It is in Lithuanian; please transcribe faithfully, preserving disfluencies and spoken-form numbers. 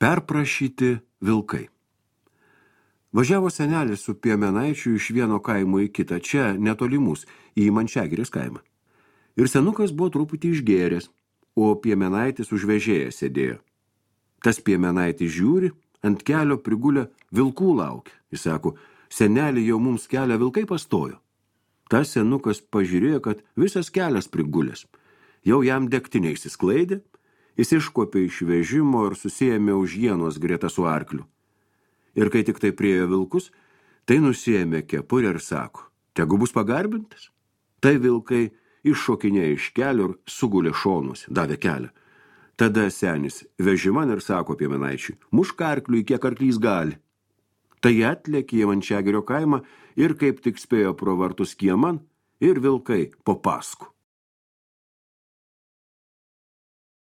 Perprašyti vilkai. Važiavo senelis su piemenaičiu iš vieno kaimo į kitą, čia netoli mūsų, į Mančiagirės kaimą. Ir senukas buvo truputį išgėręs, o piemenaitis užvežėjęs sėdėjo. Tas piemenaitis žiūri, ant kelio prigulę vilkų laukia. Jis sako, senelį jau mums kelią vilkai pastojo. Tas senukas pažiūrėjo, kad visas kelias prigulęs. Jau jam degtinė išsisklaidė, jis iškopė iš vežimo ir susiėmė už ienos greta su arkliu. Ir kai tik tai priejo vilkus, tai nusiėmė kepurę ir sako, tegu bus pagarbintas. Tai vilkai iššokinėjo iš kelio ir sugulė šonus, davė kelią. Tada senis vežiman ir sako piemenaičiui, mušk arkliui, kiek arklys gali. Tai atlėkė į Mančiagirio kaimą ir kaip tik spėjo pro vartus kieman ir vilkai po pasku.